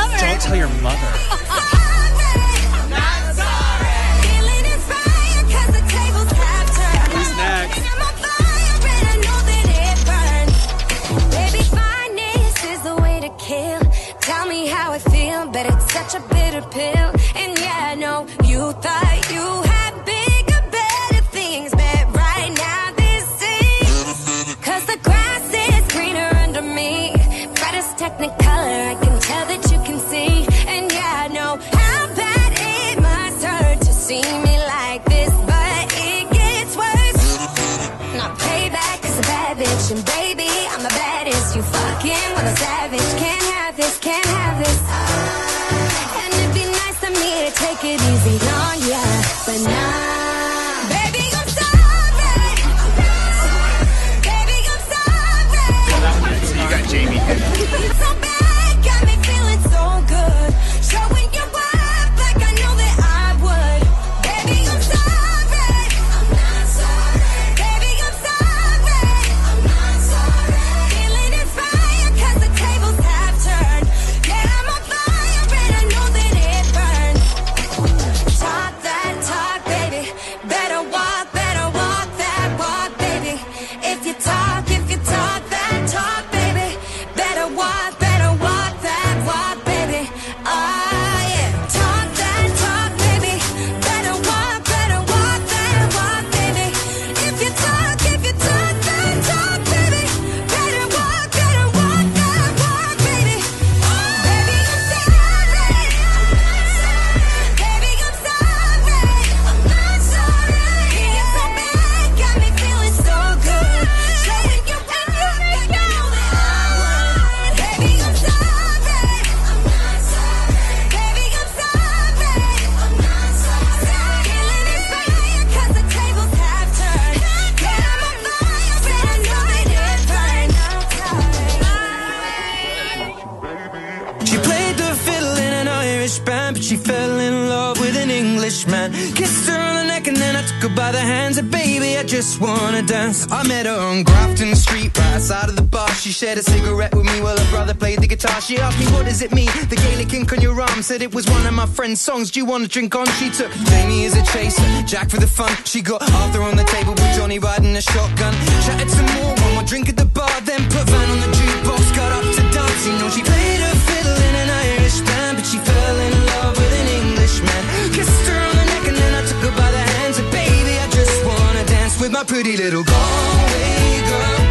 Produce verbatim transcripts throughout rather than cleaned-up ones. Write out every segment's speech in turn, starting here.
summer. Don't tell your mother. Who's next? Tell me how I feel, but it's such a bitter pill. And yeah, I know you thought you had bigger, better things, but right now this is, cause the grass is greener under me. Brightest technicolor, I can tell that you can see. And yeah, I know how bad it must hurt to see me like this, but it gets worse. Now payback is a bad bitch, and baby, I'm the baddest. You fucking with a savage, can't have this, can't have this. And it'd be nice of me to take it easy on ya, but nah. Baby, I'm sorry. Baby, I'm sorry. So you got Jamie. It's so bad, got me feeling so good. Showing your worth like I know that I would. Baby, I'm sorry. I'm not sorry. Baby, I'm sorry. I'm not sorry. Feeling inspired cause the tables have turned. Yeah, I'm on fire and I know that it burns. Talk that talk, baby. Better walk, better walk that walk, baby. If you talk, if you talk that talk, baby. Better walk, better walk that walk, baby. Oh yeah. Talk that talk, baby. Better walk, better walk that walk, baby. If you talk, if you talk that talk, baby. Better walk, better walk that walk, baby. Baby, I'm sorry. Baby, I'm sorry. I'm not sorry. It's so bad, got me feeling so good. Showing you when you make it all that I want. Baby, I'm sorry. I'm not sorry. Baby, I'm sorry. I'm not sorry. Feeling inspired cause the tables have turned. Yeah, I'm on fire and I know that it burns. She played the fiddle in an Irish band, but she fell in love with an Englishman. Kissed her on the neck and then I took her by the hands. And baby, I just wanna dance. I met her on Grafton Street, right outside of the bar. She shared a cigarette with me while her brother played the guitar. She asked me, what does it mean? The Gaelic ink on your arm. Said it was one of my friend's songs. Do you want to drink on? She took Jamie as a chaser, Jack for the fun. She got Arthur on the table with Johnny riding a shotgun. Chatted some more, one more drink at the bar. Then put Van on the jukebox, got up to dance. You know she played her fiddle in an Irish band, but she fell in love with an Englishman. Kissed her on the neck and then I took her by the hands. And baby, I just wanna dance with my pretty little Galway girl.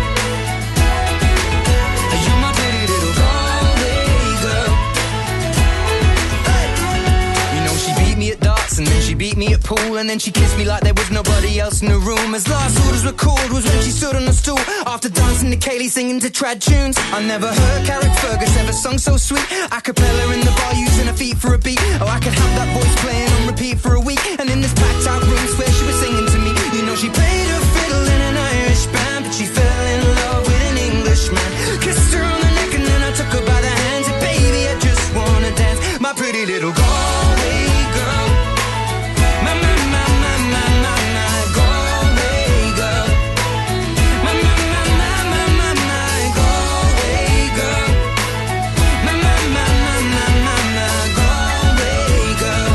You're my pretty little Galway girl. Hey. You know she beat me at darts and then she beat me at pool, and then she kissed me like there was nobody else in the room. As last orders were called was when she stood on the stool after dancing to Kaylee singing to trad tunes. I never heard Carrick Fergus ever sung so sweet. A cappella in the bar using her feet for a beat. Oh, I could have that voice playing on repeat for a week. And in this packed out room swear she was singing to me. You know she played her fiddle in an Irish band, but she fell in love with an Englishman. Kissed her on the neck and then I took her by the hands. And baby, I just wanna dance, my pretty little Galway girl. My, my, my, my, my, my, my Galway girl. My, my, my, my, my, my, my Galway girl. My, my, my, my, my, my, my Galway girl.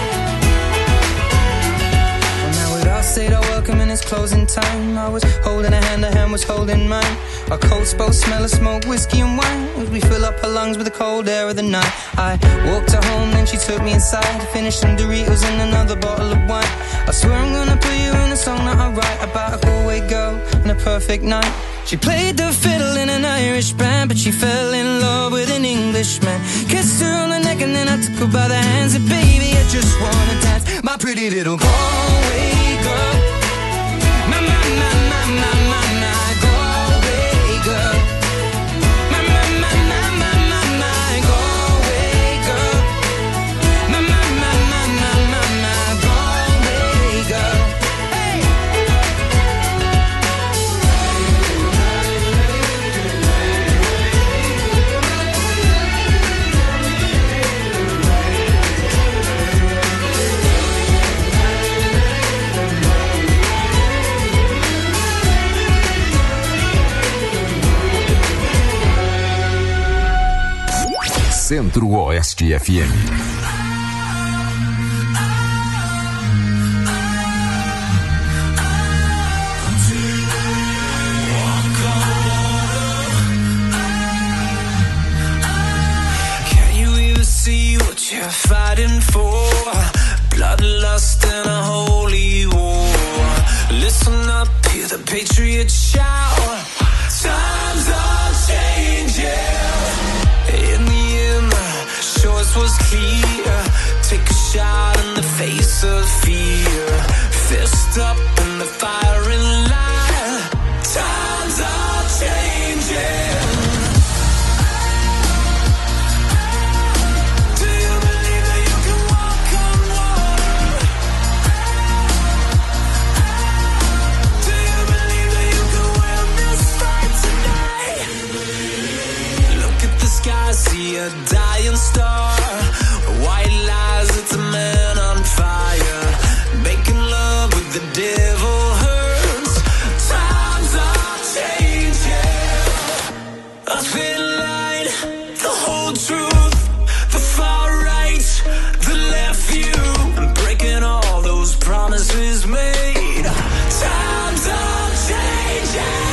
Well, now we'd all said our welcome and it's closing time. I was holding a hand, her hand was holding mine. Our coats both smell of smoke, whiskey and wine, as we fill up her lungs with the cold air of the night. I walked her home, then she took me inside, finished some Doritos and another bottle of wine. I swear I'm gonna put you in a song that I write about a Galway girl and a perfect night. She played the fiddle in an Irish band, but she fell in love with an Englishman. Kissed her on the neck and then I took her by the hands. And baby, I just wanna dance, my pretty little Galway girl. My, my, my, my, my, my, my Galway girl. My, my, my, my, my, my, my Galway girl. My, my, my, my, my, my, my Galway girl. Hey! drugo S G F M. You're fighting for bloodlust and a holy war. Listen up, hear the patriots shout. Times are changing. In the end, the choice was clear. Take a shot in the face of fear. Fist up in the firing line. Times are changing. See a dying star, white lies, it's a man on fire. Making love with the devil hurts. Times are changing. A thin line, the whole truth, the far right, the left view, and breaking all those promises made. Times are changing.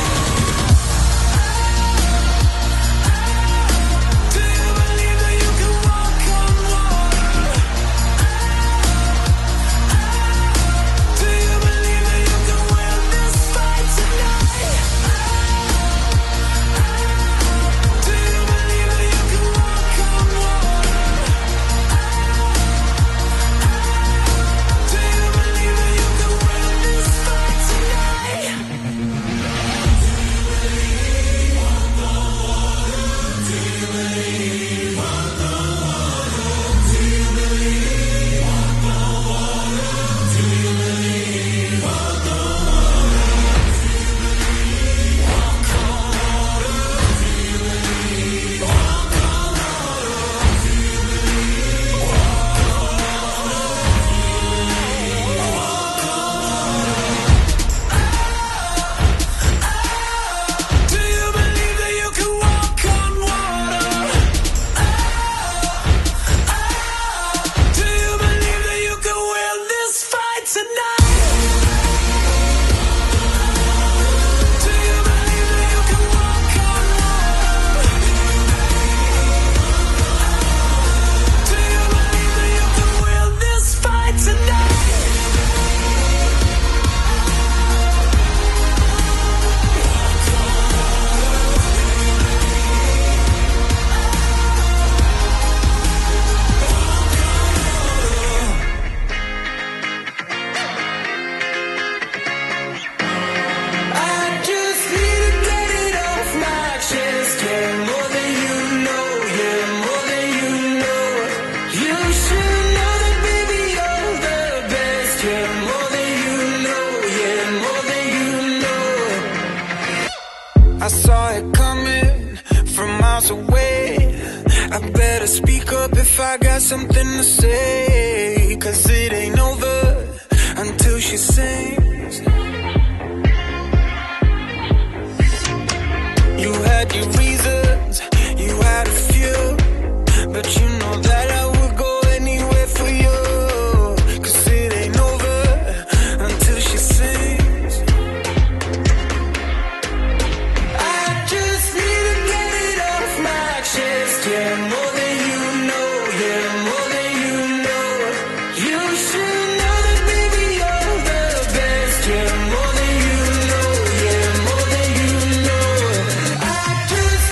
I saw it coming from miles away. I better speak up if I got something to say. Cause it ain't over until she sings. You had your reasons, you had a few, but you know that I would go anywhere for you. Cause it ain't over until she sings. I just need to get it off my chest, yeah, more than you know, yeah, more than you know. You should know that, baby, you're the best, yeah, more than you know, yeah, more than you know. I just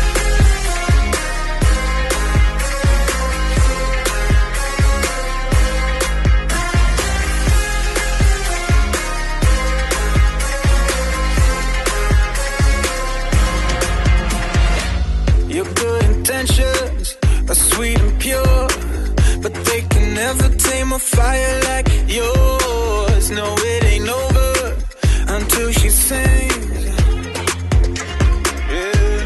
your good intentions are sweet and pure, but they can never tame a fire like yours. No, it ain't over until she sings. Yeah.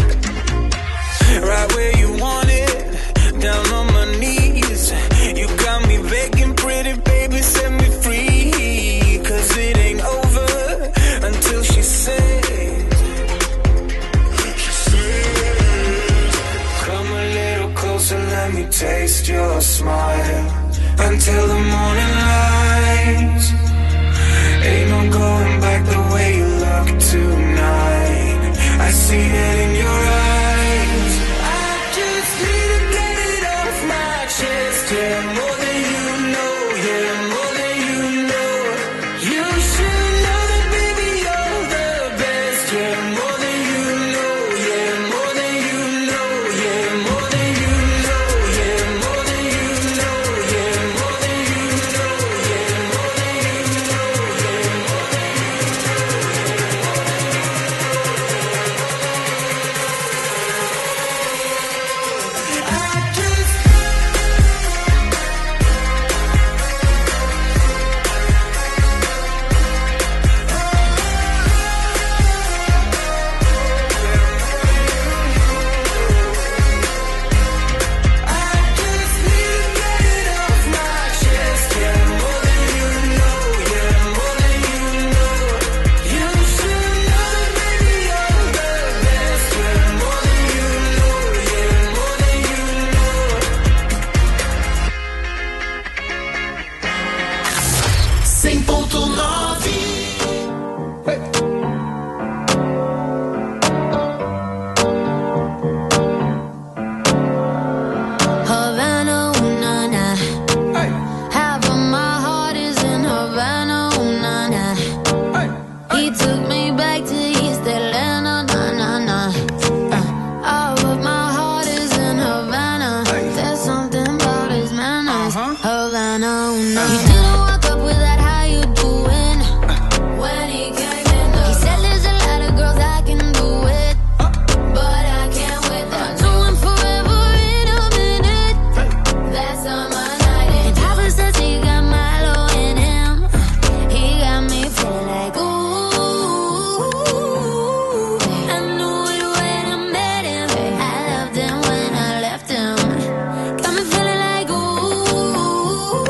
Right where you want it, down on my knees. You got me begging, pretty baby, set me free. Cause it ain't over until she sings. Come a little closer, let me taste your smile until the morning light. Ain't no going back the way you look tonight. I see it in your eyes. I just need to get it off my chest. Yeah, more than you know. Yeah, more than you know. You should know that, baby, you're the best. Yeah, more than you know. Yeah, more than you know. Yeah, more than you know. Yeah, more than you know. Yeah, more than you know. Yeah, more than you know. Yeah, more than I just Havana, ooh, na, na. Half of my heart is in Havana, ooh, na, na. He took me back to East Atlanta, na, na, na. Uh, all of my heart is in Havana. There's something about his manners. Havana, ooh, na. He didn't walk up with that, how you doing? When he came in, he said there's a lot of girls I can do it, but I can't wait. I'll do him forever in a minute. That's on my night. And Papa says he got Milo in him. He got me feeling like ooh. I knew it when I met him. I loved him when I left him. Got me feeling like ooh.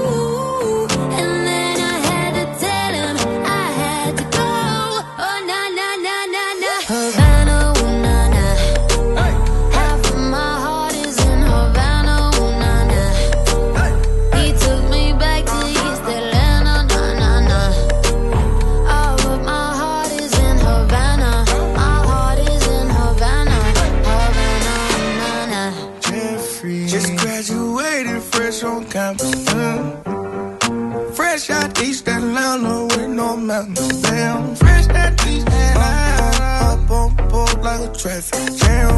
And then I had to tell him I had to go. Oh na na na na na. Havana, ooh, na, na. Half of my heart is in Havana, ooh, na, na. He took me back to East Atlanta, na, na, na. All of my heart is in Havana. My heart is in Havana. Havana, ooh, na, na. Jeffrey. Just graduated fresh on campus. mm. Fresh out East Atlanta with no mountains. Damn, fresh out East Atlanta. Up on board like a traffic jam.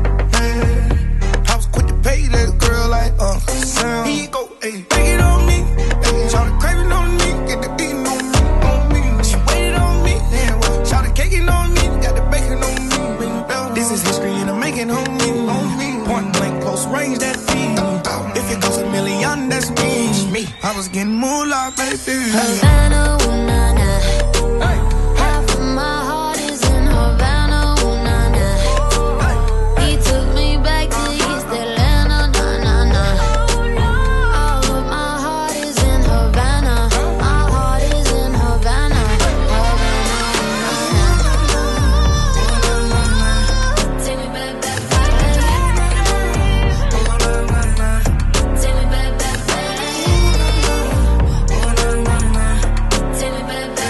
Yeah. I was quick to pay that girl like Uncle Sam. Here you go, ayy, take it on me. Ayy, shout the craving on me, get the beating on me, on me. She waited on me, yeah, well, shout the caking on me, got the bacon on me. This is history and I'm making on me, on me. Point blank, close range, that beat. If it goes a million, that's me. Me, I was getting moolah, baby. Havana, ooh, na, na. Half of my heart is in Havana, ooh, na, na. He took me back to East Atlanta, na, na, na. All of my heart is in Havana. My heart is in Havana. Havana, ooh, na, na. Take me back, back, back. Take me back, back, back. Take me back, back.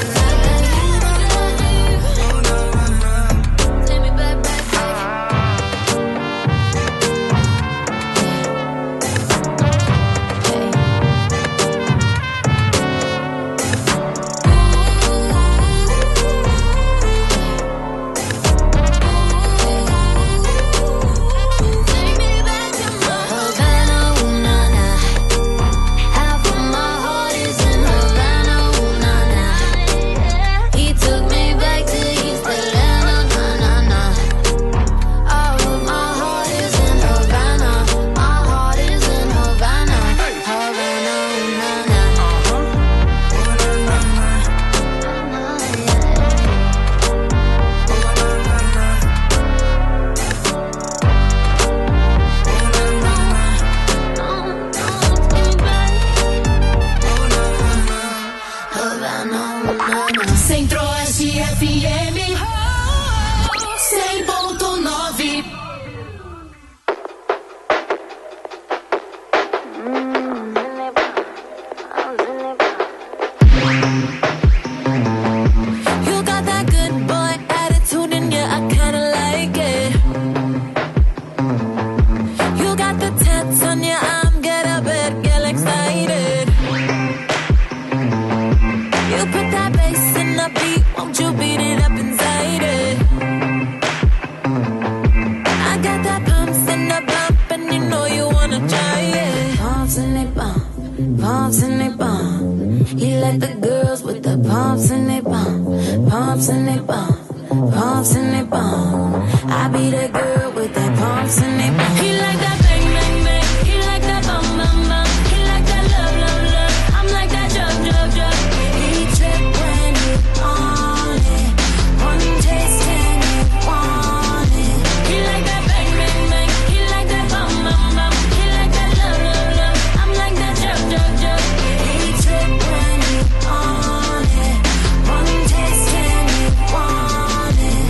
pumps and they bump, pumps and they bump. He like the girls with the pumps and they bump, pumps and they bump, pumps and they bump. I be that girl with that pumps and they bump. He like that bang bang bang, he like that bum bum bum, he like that love love love. I'm like that jug jug jug. He trip when he on it, one taste and he want it. He like that bang bang bang, he like that bum bum bum, he like that love love love. I'm like that jug jug jug. He trip when he on it, one taste and he want it.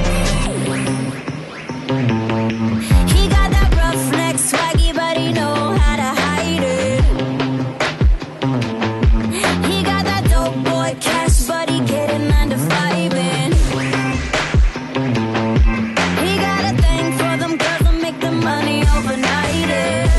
He got that roughneck swaggy, but he know how to hide it. He got that dope boy cash, but he getting nine to five in. He got a thing for them girls that make the money overnight.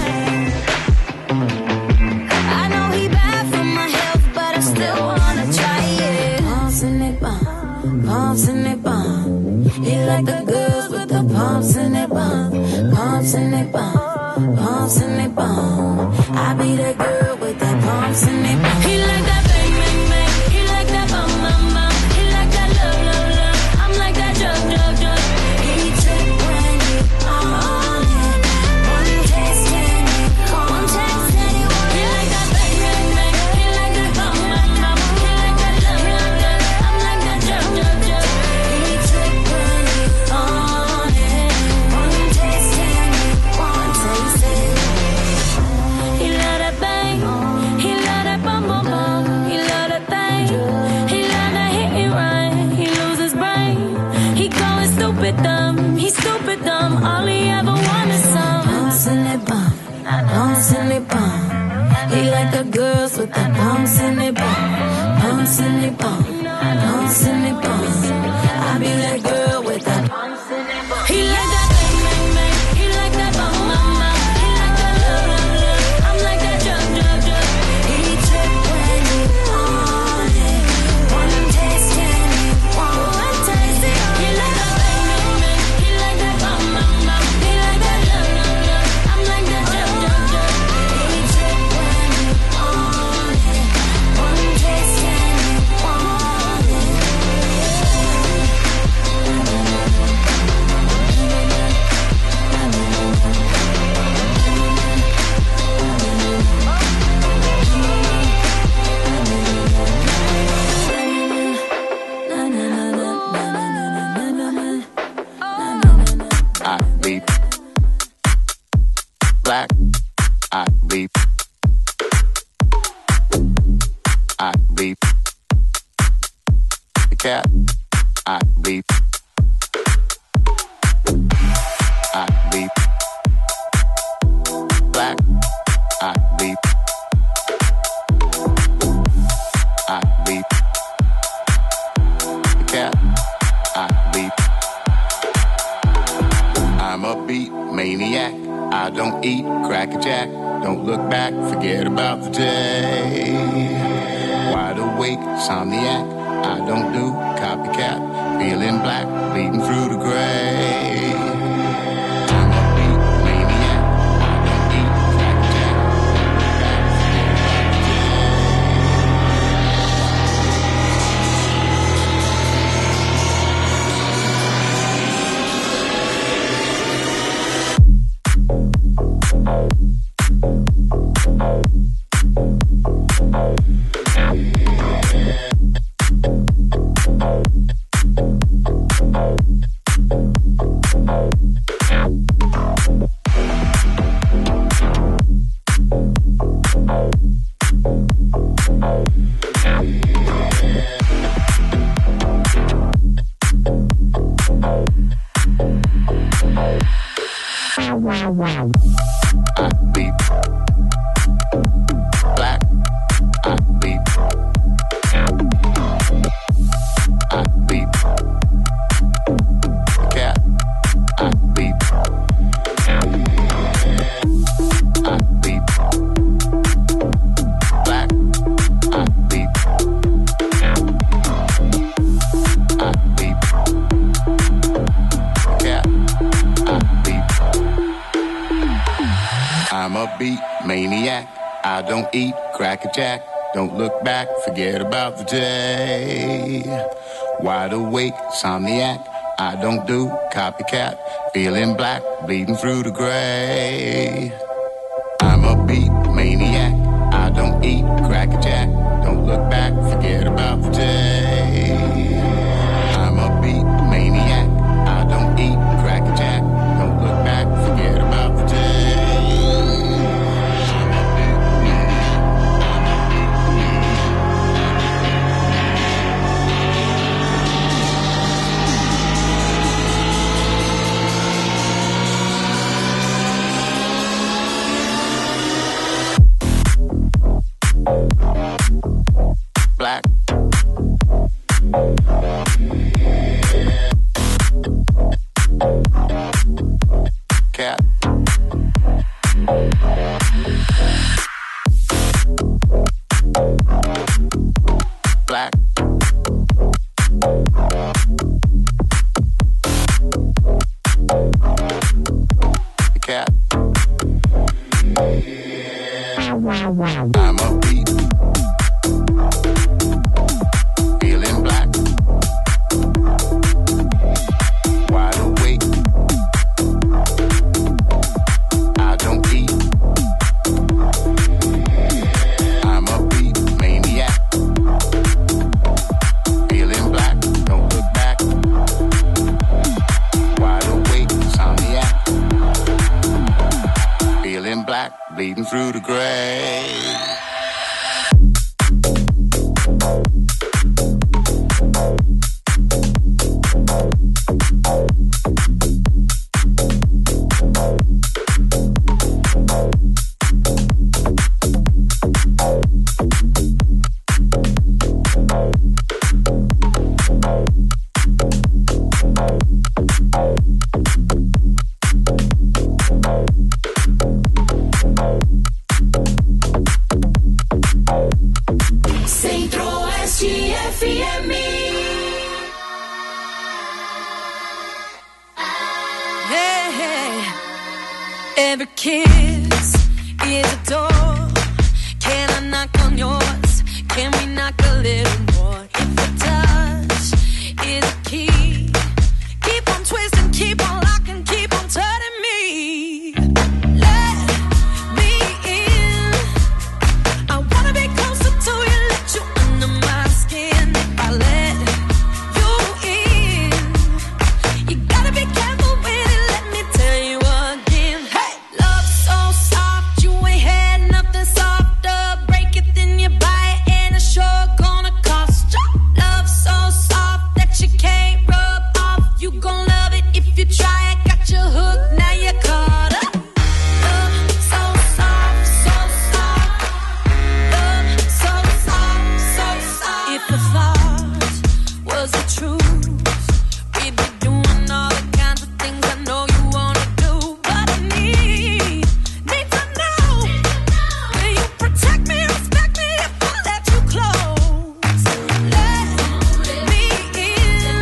I know he bad for my health, but I still wanna try it. Pumps and they bump, pumps and they bump. He like the girls with the pumps and they bump, pumps and they bump, pumps and they bump. I be that girl with that pumps and they bump. He like that bang bang bang, he like that bum bum bum, he like that love love love. I'm like that jug jug jug. He trip when he on it, one taste and he one taste and he want it. He like that bang bang bang, he like that bum bum bum, he like that love love love. I'm like that jug jug jug. He trip when he on it, one taste and he one taste and he love that bang, he love that bum bum bum, he love that thing, he love that hit and run, he lose his brain, he going stupid dumb, he stupid dumb, all he ever want is some pumps and they bump, pumps and they bump. He like the girls with the pumps and they bump, pumps and they bump, pumps and they bump. I be that girl with that pumps and they bump. He like that bang bang bang, he like that bum bum bum, he like that love love love. I'm like that jug jug jug. He trip when he on it, one taste and he want one taste. He like that bang bang bang, he like that bum bum bum, he like that love love love. I'm like that jug jug jug. He trip when he on it, one taste and he want it. I leap. Black, I leap. I leap. The cat, I leap. I leap. Black, I leap. I leap. The cat, I leap. I'm a beat maniac. I don't eat cracker jack. Don't look back, forget about the day. Wide awake, somniac. I don't do copycat. Feeling black, bleeding through the gray. I'm a beat maniac. I don't eat cracker jack. I leap. Black, I leap. I leap. Cat, I leap. I leap. Black, I leap. I leap. Cat, I leap. I'm a beat maniac. I don't eat Cracker Jack. Don't look back, forget about the day. Wide awake, insomniac. I don't do copycat. Feeling black, bleeding through the gray. I'm a beat maniac. I don't eat Cracker Jack. Don't look back, forget about the day. I'm a beat maniac. I don't eat Cracker Jack. Don't look back, forget about the day. Black. Cat. Black. Cat. I'm a beat. Feeling black. Wide awake. I don't eat. I'm a beat maniac. Feeling black. Don't look back. Wide awake. Insomniac. Feeling black. Bleeding through the grave. Every kiss is a door. Can I knock on yours? Can we knock a little more? If a touch is a key, keep on twisting, keep on locking, keep on turning me. Let me in. I wanna be closer to you, let you under my skin. If I let you in, you gotta be careful with it, let me tell you again. Hey, love so soft, you ain't had nothing softer. Break it, then you buy it, and it's sure gonna cost you. Love so soft that you can't rub off. You gon' love it if you try it. Got you hooked, now you're caught up. Love so soft, so soft. Love so soft, so soft. If the thought was the truth, we'd be doing all the kinds of things I know you wanna do. But I need, need to know, will you protect me, respect me if I let you close? Let me in.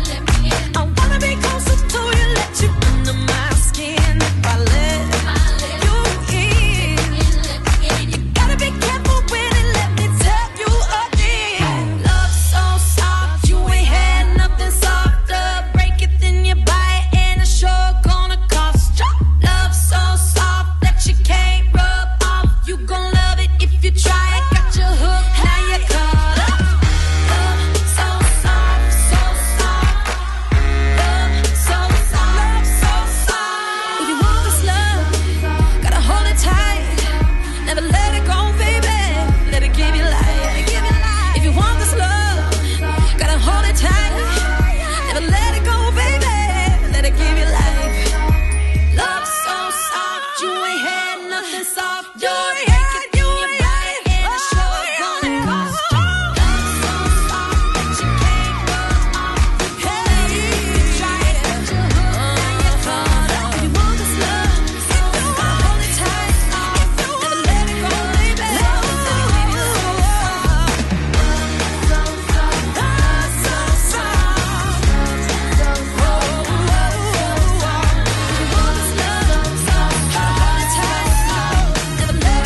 I wanna be closer to you, let you under my skin. If I let you in, you gotta be careful with it, let me tell you again. Love so soft, you ain't had nothing softer. Break it, then you buy it, and it's sure gonna cost you. Love so soft that you can't rub off. You gon' love it if you try it. Got you hooked, now you're caught up. Love so soft, so soft. Love so soft, so soft. If you want this love, gotta hold it tight. Never let it go, baby. Let it give you life. If you want this love, gotta hold it tight. Never let it go, baby. Let it give you life. Love so soft, you ain't had nothing soft. You ain't had, you ain't had, and it's sure gonna cost you. Love so soft that you can't rub off. Hey, you try it, got you hooked, now you're caught up. If you want this love, so soft, hold it tight. Never let it go, baby. Love so soft, so soft, love so soft, so soft. If you want this love, so soft, hold it tight. Never let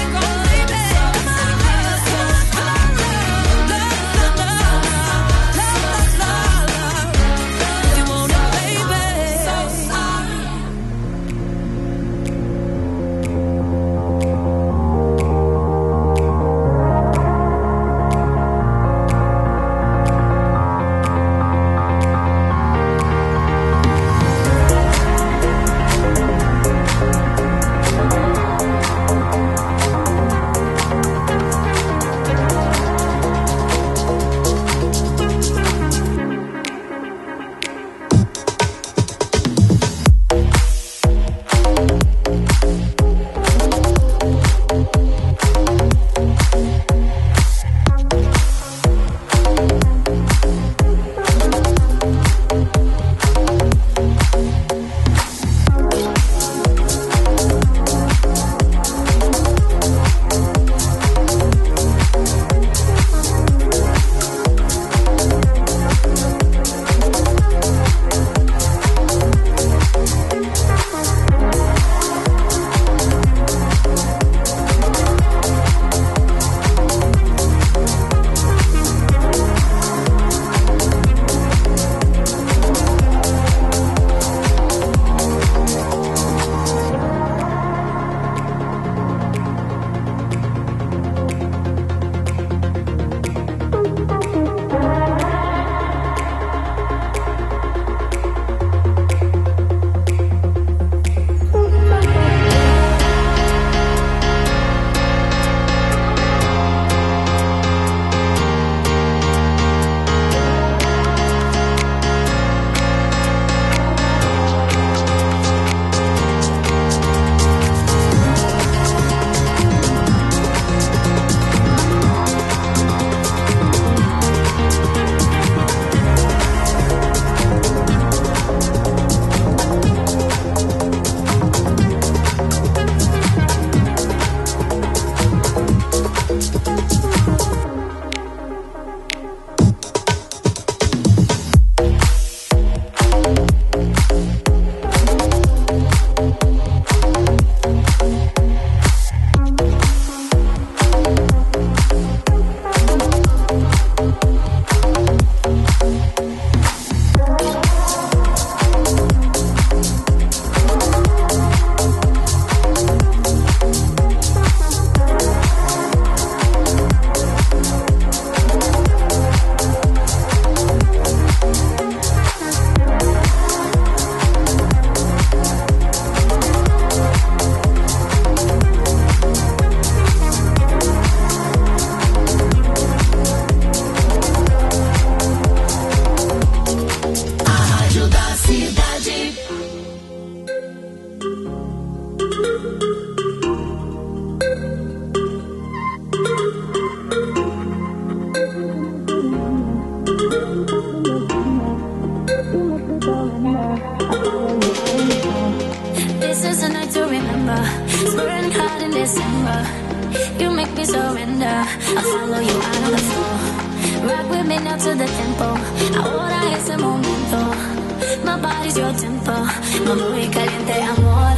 camera. You make me surrender. I follow you out of the floor. Rock with me now to the tempo. Ahora es el momento. My body's your tempo. Mamá muy caliente, amor.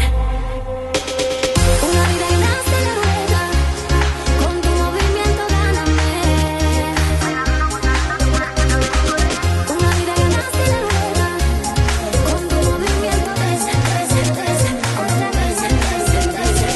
Una vida y una rueda. Con tu movimiento gáname. Una vida y una rueda. Con tu movimiento ves, ves, ves. Otra vez, ves, ves, ves, ves,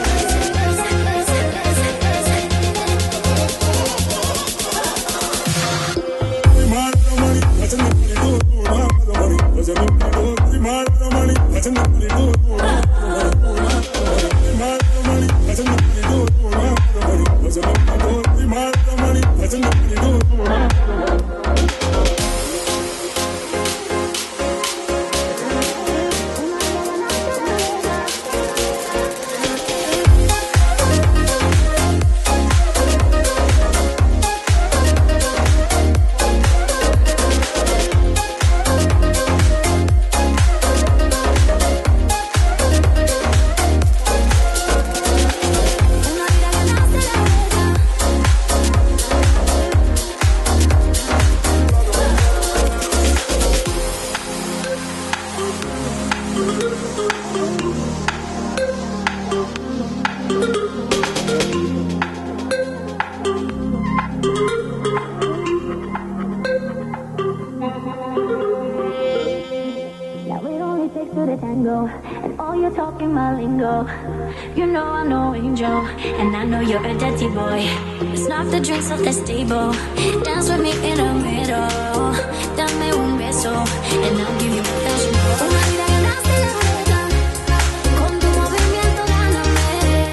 and I know you're a dirty boy. Snap the drinks off the table. Dance with me in the middle. Dame un beso, and I'll give you my passion. Una vida que nace la rueda. Con tu movimiento gáname.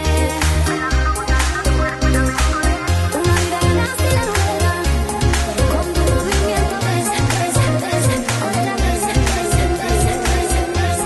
Una vida que nace la rueda. Con tu movimiento ves, ves, ves. Otra vez, ves, ves, ves, ves, ves,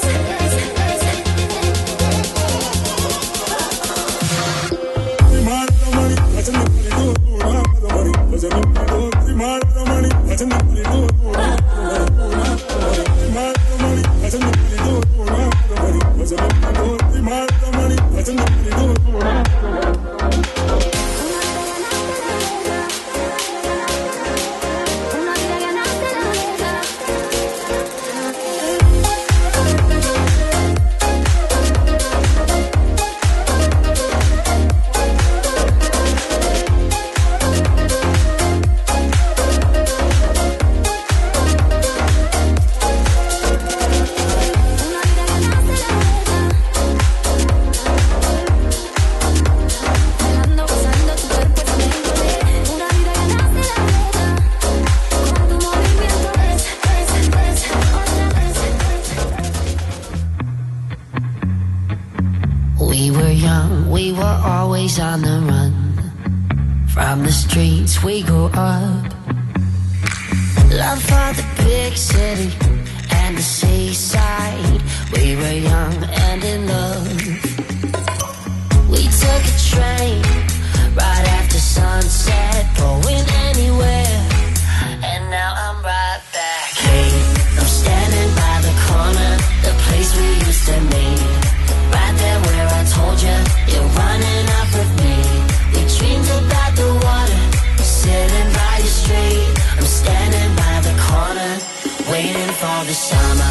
on the run from the streets we grew up. Love for the big city and the seaside. We were young and in love. We took a train right after sunset, going anywhere. And now I'm right back. Hey, I'm standing by the corner, the place we used to meet. Right there where I told you, you're running up with me. We dreamed about the water, sitting by the street. I'm standing by the corner, waiting for the summer.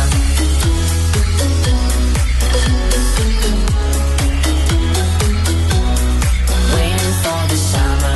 Waiting for the summer.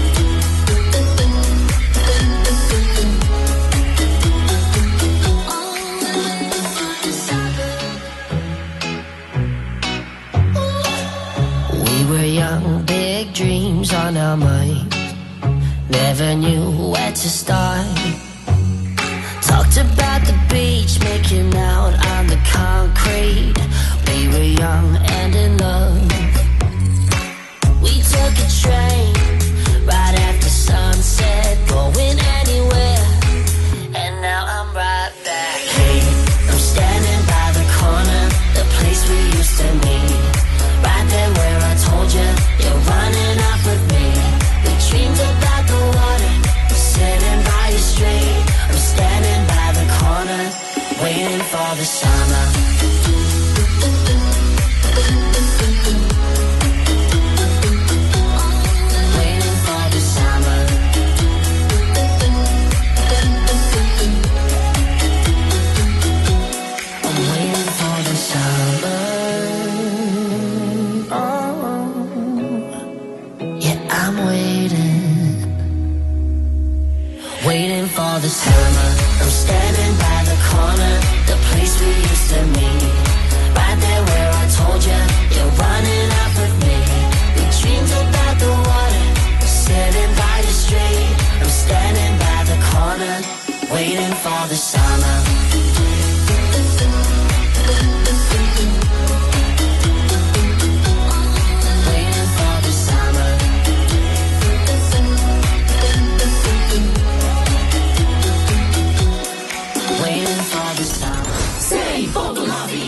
We were young, big dreams on our mind. Never knew where to start. Talked about the beach, making out on the concrete. We were young and in love. We took a train right after sunset, going anywhere. And now I'm right back. Hey, I'm standing by the corner, the place we used to meet. Right there where I told you, you're running up with me. We dreamed about the water, sitting by your street. I'm standing by the corner, waiting for the summer. I'm waiting, waiting for the summer. I'm standing by the corner, the place we used to meet. Right there where I told you, you're running out with me. We dreamed about the water, sitting by the street. I'm standing by the corner, waiting for the summer. Waiting for the summer. Waiting for the summer. Say for the lobby.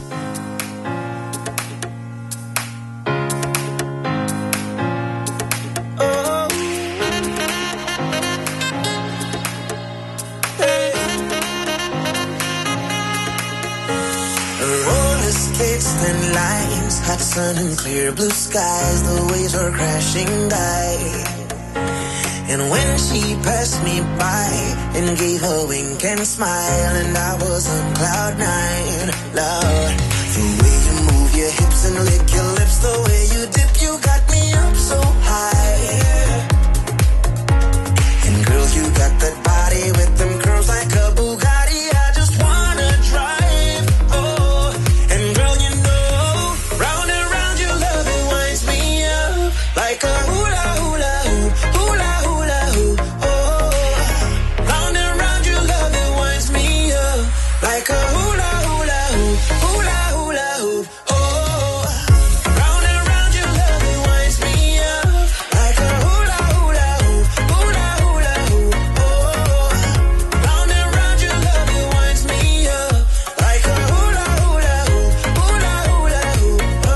Thin lines, hot sun and clear blue skies. The waves were crashing by, and when she passed me by and gave a wink and smile, and I was on cloud nine. Lord, the way you move your hips and lick your lips, the way you dip, you got me up so high. And girl, you got that body with them curls like a Bugatti. I just wanna drive. Oh, and girl, you like a hula hula hoop, hula hula hoop, oh. Round and round your love, it winds me up. Like a hula hula hoop, hula hula hoop, oh. Round and round your love, it winds me up. Like a hula hula hoop, hula hula hoop, oh. Round and round your love, it winds me up. Like a hula hula hoop, hula hula hoop, oh.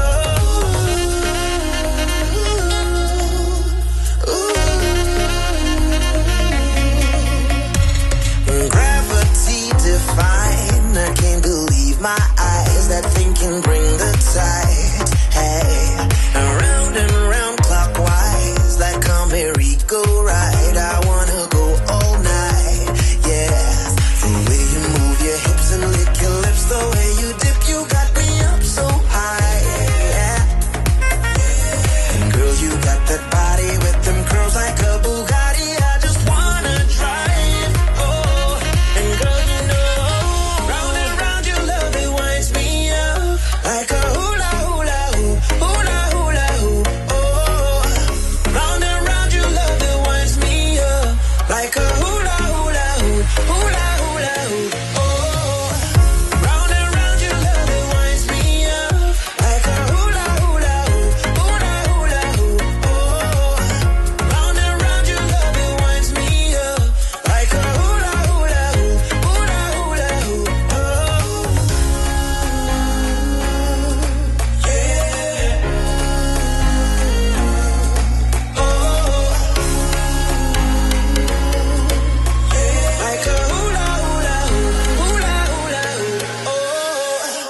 Gravity define, I can't believe my eyes. That thing can bring the tide. Hey, around and round clockwise, like a merry-go-ride. I wanna go all night, yeah. The way you move your hips and lick your lips, the way you dip, you got me up so high, yeah. And girl, you got that body with them curls like a Bugatti. I just wanna drive, oh. And girl, you know, round and round your love, it winds me up. Like a hula hula hoop, hula hula hoop, oh. Round and round your love, it winds me up. Like a hula hula hoop, hula hula hoop, oh. Round and round your love, it winds me up. Like a hula hula hoop, hula hula hoop, oh. Round and round your love, it winds me up. Like a hula hula hoop, hula hula hoop, oh. Yeah. Oh. Like a hula hula hoop, hula hula hoop, oh.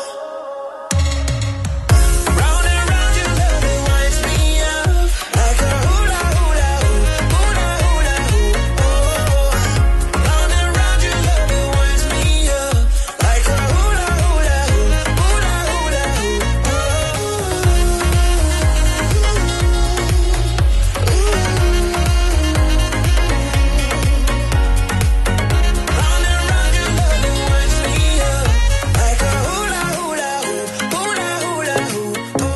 Round and round your love, it winds me up. Like a hula hula hoop, hula hula hoop, oh. Round and round your love, it winds me up. Like a hula hula hoop, hula hula hoop, oh. Round and round your love, it winds me up. Like a hula hula hoop, hula hula hoop, oh.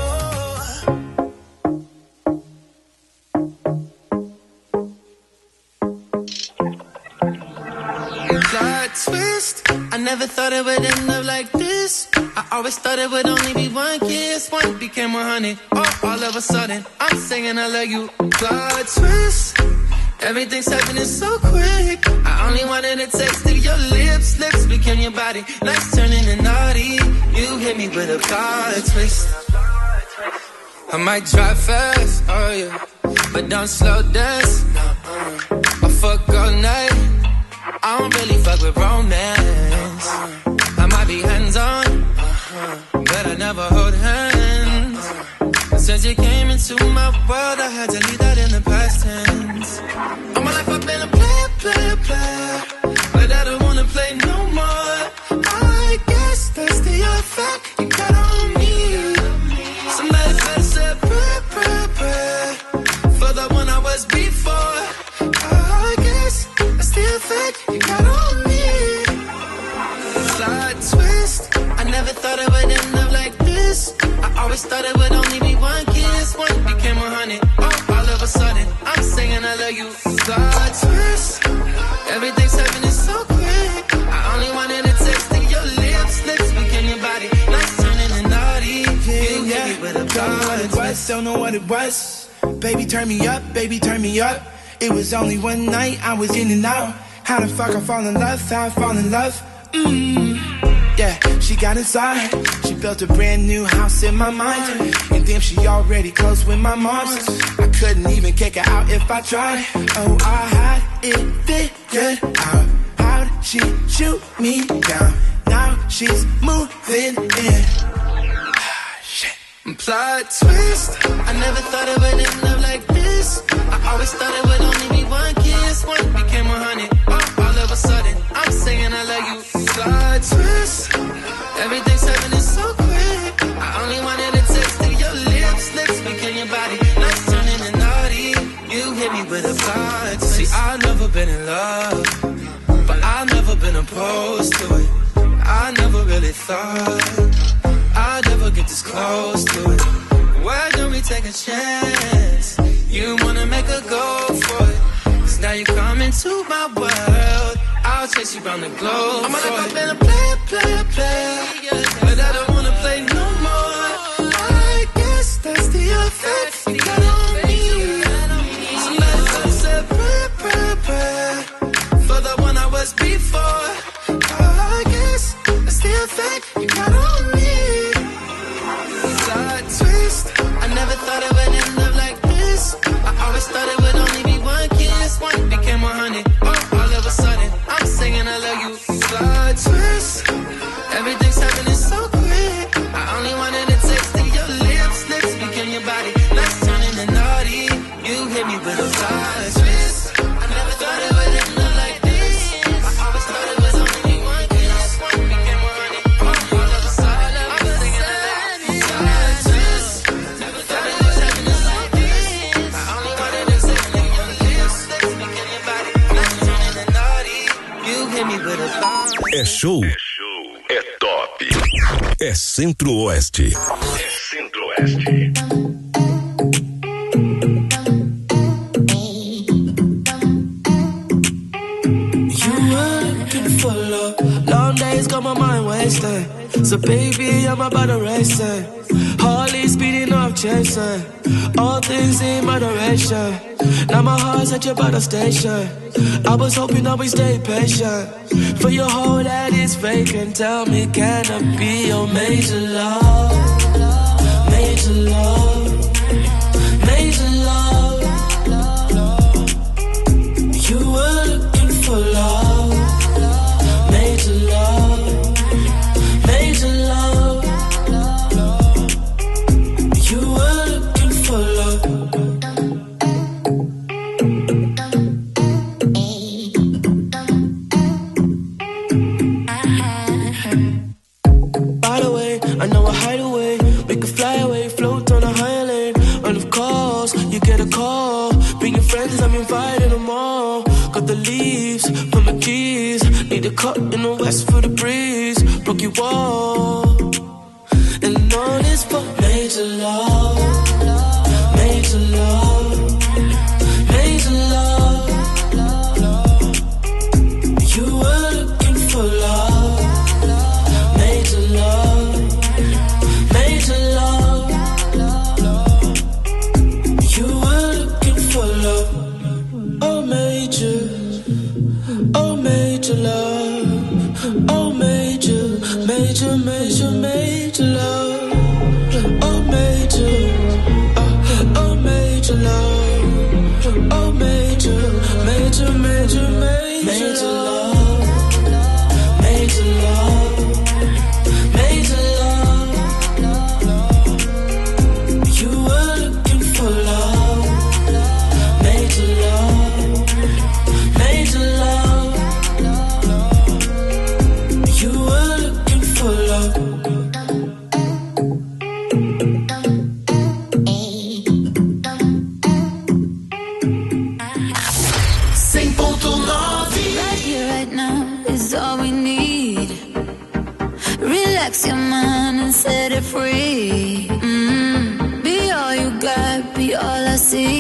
Plot twist. I never thought it would end up like this. I always thought it would only be one kiss. One became a hundred. Oh, all of a sudden, I'm singing I love you. Plot twist. Everything's happening so quick. I only wanted a taste of your lips. Lips became your body. Nice turning and naughty. You hit me with a plot twist. I might drive fast, oh yeah, but don't slow dance. I fuck all night. I don't really fuck with romance. I might be hands-on, but I never hold hands. Since you came into my world, I had to leave that in the past tense. All my life I've been a player, player, player, but I don't wanna play no more. I guess that's the effect you got on me. Somebody better say prayer, prayer, prayer for the one I thought it would only be one kiss, one became a hundred. Oh, all of a sudden, I'm singing I love you. God twist, everything's happening so quick. I only wanted a taste of your lips, lips became your body. Nights turning to naughty. You hit me with a God twist. Don't know what it was. Baby, turn me up, baby, turn me up. It was only one night, I was in and out. How the fuck I fall in love, how I fall in love. Mmm, yeah, she got inside. She built a brand new house in my mind. And damn, she already close with my moms. I couldn't even kick her out if I tried. Oh, I had it figured out. How'd she shoot me down? Now she's moving in. Plot twist, I never thought it would end up like this. I always thought it would only be one kiss, one became a hundred. Oh, all of a sudden, I'm singing I love you. Plot twist, everything's happening so quick. I only wanted a taste of your lips, lips became your body. Nights turning to naughty. You hit me with a plot twist. See, I've never been in love, but I've never been opposed to it. I never really thought I'll never get this close to it. Why don't we take a chance? You wanna make a go for it. Cause now you come into my world. I'll chase you around the globe. I'm gonna go been a player, player, player. But I don't wanna play no more. I guess that's the effect you got on me. Somebody come say prayer, prayer, prayer for the one I was before. I guess that's the effect you got on me. I never thought it would end up like this. I always thought it would only be one kiss, one became a hundred. Oh, all of a sudden, I'm singing I love you. Plot twist, everything's happening so quick. I only wanted a taste of your lips, lips became your body. Nights turning to naughty. You hit me with a plot twist. I never thought it would end up like this. I always thought it was only be one kiss, one became a hundred. Oh, all of a sudden, I'm singing I love you. Plot twist. É show, é top, é Centro-Oeste. É Centro-Oeste. Long days got my mind wasted. So baby, I'm about to race it. Harley speeding up, chasing. All things in moderation. Now my heart's at your battle station. I was hoping I would stay patient. For your whole that is vacant. Tell me, can I be your major love? Major love. Major love. You were looking for love. Major love, major love. You were looking for love. By the way, I know a hideaway. We could fly away, float on a higher lane. And of course, you get a call. Bring your friends, I'm inviting them all. Got the leaves from the keys. Need a cut in the west for the breeze. Broke your wall. And all this for major love. Major love. Major love. You were looking for love. Major love. Major love. You were looking for love. Oh, major. Oh, major love. Oh, major, major, major, major love. Oh, major. Oh, oh, major love. Oh, major, major, major, major love. Major love. Major love. You were looking for love. Major love. Major love. You were looking for love. cem ponto nove. Right here, right now is all we need. Relax your mind and set it free. Mm.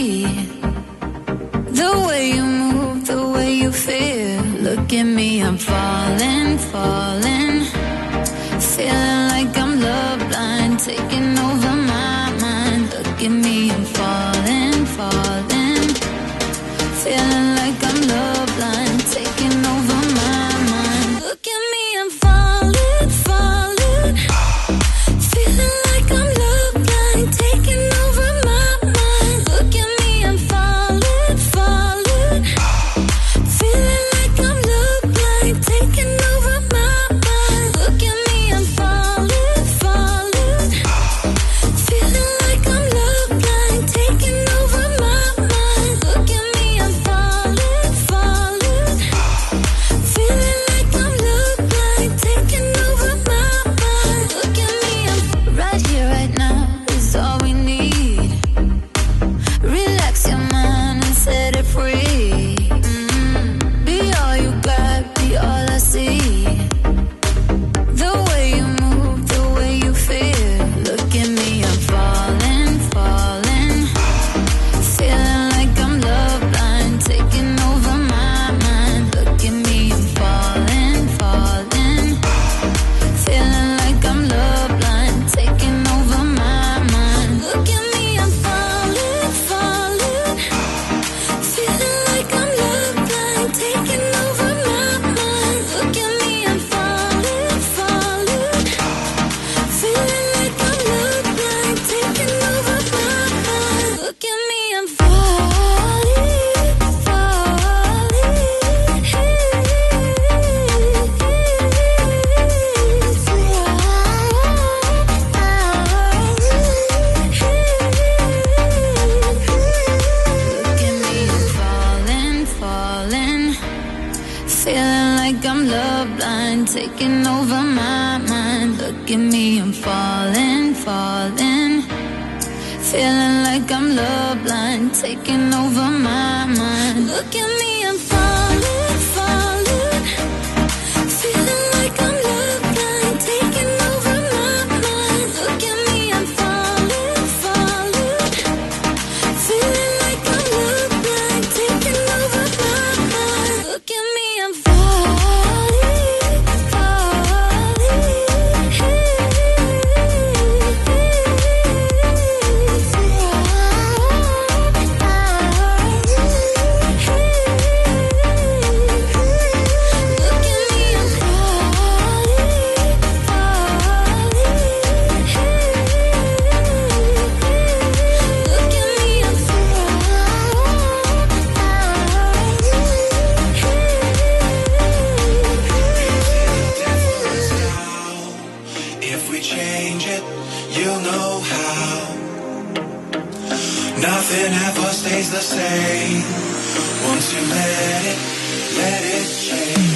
see. The way you move, the way you feel. Look at me, I'm falling, falling. Feeling like I'm love blind, taking over my mind. Look at me, I'm falling, falling. Feeling like I'm love blind, taking over my mind. Look at me, I'm falling, falling. Feeling like I'm love blind, taking over my mind. Look at me, I'm falling, falling. Feeling like I'm love blind, taking over my mind. Look at me, I'm falling, falling. Feeling like I'm love blind, taking over my mind. Look at me, I'm falling, falling. Feeling like I'm love blind, taking over my mind. Look at me, I'm right here, right now is all we need. Relax your mind and set it free. Mm. Be all you got, be all I see. The way you move, the way you feel. Look at me, I'm falling, falling. Feeling like I'm love blind, taking over my mind. Look at me, I'm falling, falling. Feeling like I'm love blind, taking over my mind. Look at me, I'm falling, falling. Feeling like I'm love blind, taking over my mind. Look at me, I'm falling, falling. Feeling like I'm love blind, taking over my mind. Look at me, I'm falling, Look at me, I'm falling, falling. Feeling like I'm love blind, taking over my mind. Look at me, I'm falling, falling. Feeling like I'm love blind, taking over my mind. Look at me, I'm falling, falling. Feeling like I'm love blind, taking over my mind. Look at me, I'm falling, falling. Feeling like I'm love blind, taking over my mind. Look at me, I'm falling, falling. If we change it, you'll know how. Nothing ever stays the same. Once you let it, let it change.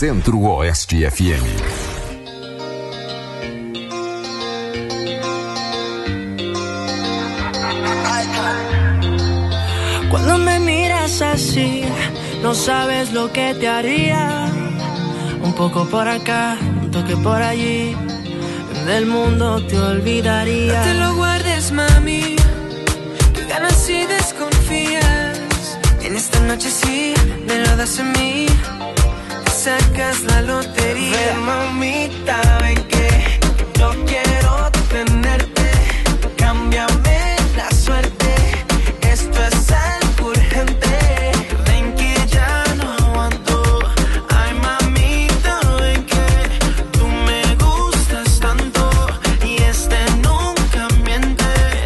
Centro-Oeste F M. Cuando me miras así, no sabes lo que te haría. Un poco por acá, un toque por allí, del mundo te olvidaría. No te lo guardes, mami, que ganas y desconfías. En esta noche sí, me lo das a mí, te sacas la lotería. Ven, mamita, ven que yo quiero tenerte. Cámbiame la suerte, esto es algo urgente. Ven que ya no aguanto. Ay, mamita, ven que tú me gustas tanto y este nunca miente.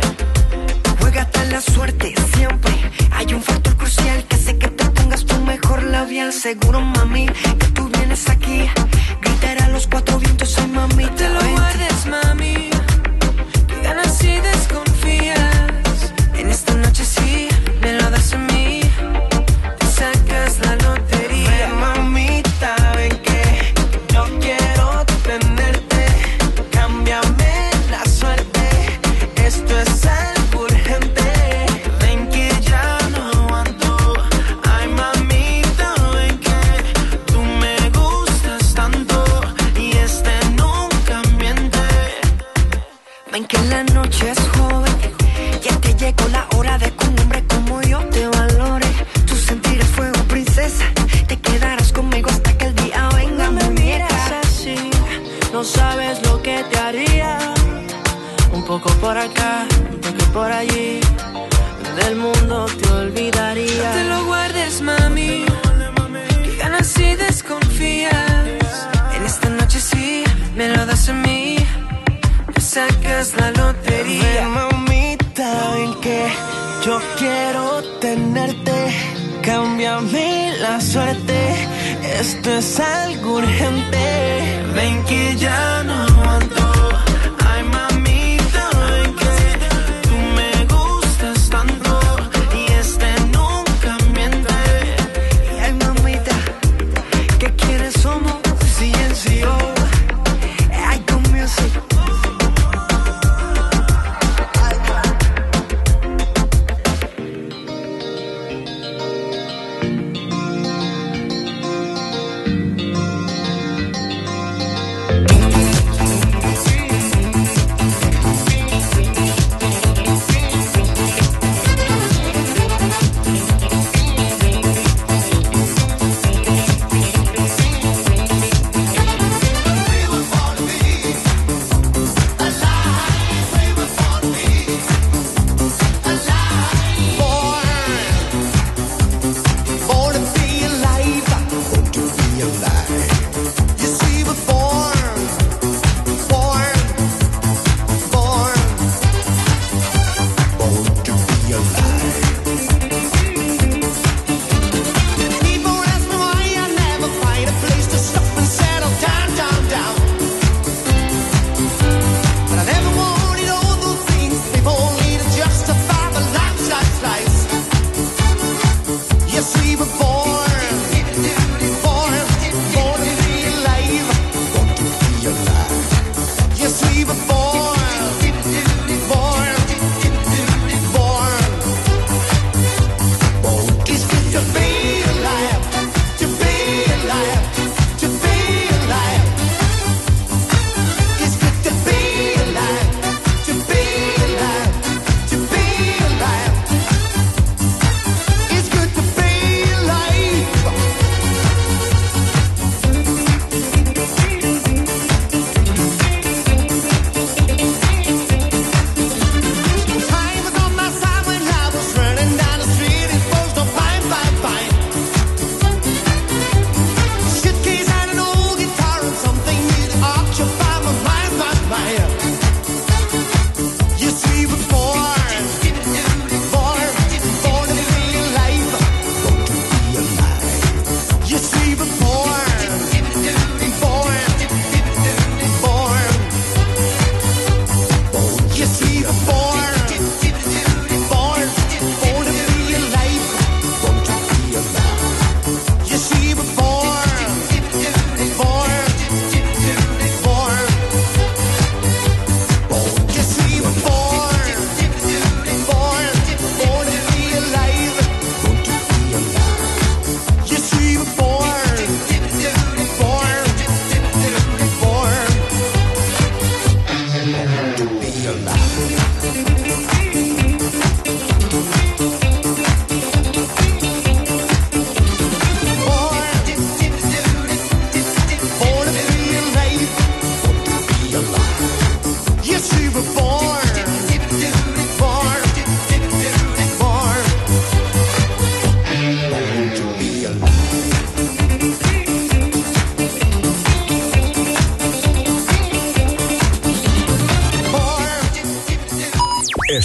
Juégate la suerte siempre. Hay un factor crucial que hace que te pongas tu mejor labial. Seguro, mami, que tú vienes aquí. Gritará a los cuatro vientos, ay, mami. No te lo guardes, mami, que ganas y desconfías. En esta noche sí, me lo das a mí, te sacas la lotería. Ven, mamita, ven que yo quiero tenerte. Cámbiame la suerte, esto es algo urgente. Ven que ya no aguanto. Ay, mamita, ven que tú me gustas tanto y este nunca miente. Ven que la noche es joven, ya te llegó la hora de que un hombre como yo te valore. Tú sentirás fuego, princesa, te quedarás conmigo hasta que el día venga. No me miras así, no sabes lo que te haría. Un poco por acá, un toque por allí, del mundo te olvidaría. No te lo guardes, mami, que ganas y desconfías. En esta noche sí, me lo das a mí, te sacas la lotería. Ven, mamita, ven que yo quiero tenerte. Cámbiame la suerte, esto es algo urgente. Ven que ya no aguanto. Ay, mamita, ven que tú me gustas tanto y este nunca miente. Y ay, mamita, ¿qué quieres? Somos C N C O, Icon Music.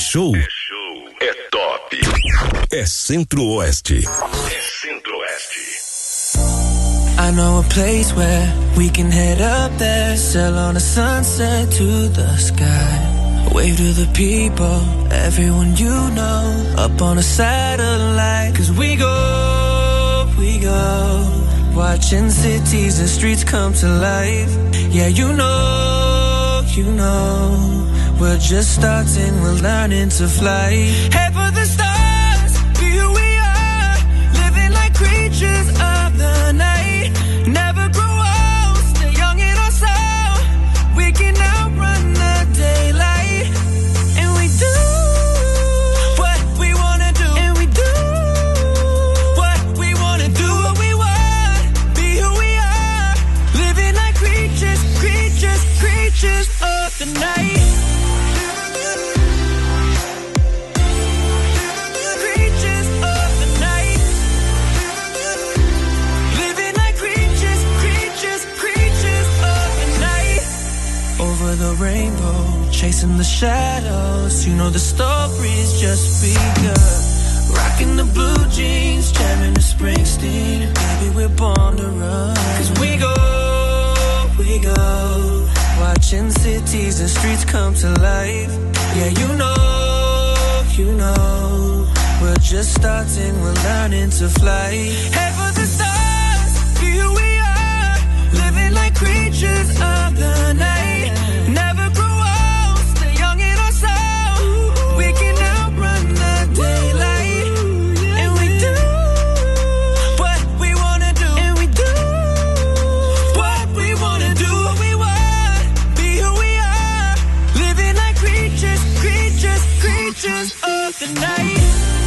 show. É show. É top. É Centro-Oeste. É Centro-Oeste. I know a place where we can head up there, sail on a sunset to the sky. Wave to the people, everyone you know, up on a satellite. Cause we go, we go, watching cities and streets come to life. Yeah, you know, you know, we're just starting, we're learning to fly. Head for the stars, be who we are, living like creatures of the night. Never grow old, stay young in our soul. We can outrun the daylight. And we do what we wanna do. And we do what we wanna do. What we want, be who we are, living like creatures, creatures, creatures of the night. The rainbow, chasing the shadows. You know the story's just begun. Rocking the blue jeans, jamming the Springsteen. Baby, we're born to run. Cause we go, we go, watching cities and streets come to life. Yeah, you know, you know, we're just starting, we're learning to fly. Head for the stars, be who we are, living like creatures of the night. Never grow old, stay young in our soul. We can outrun the daylight. And we do what we wanna do. And we do what we wanna do. What we want, be who we are, living like creatures, creatures, creatures of the night.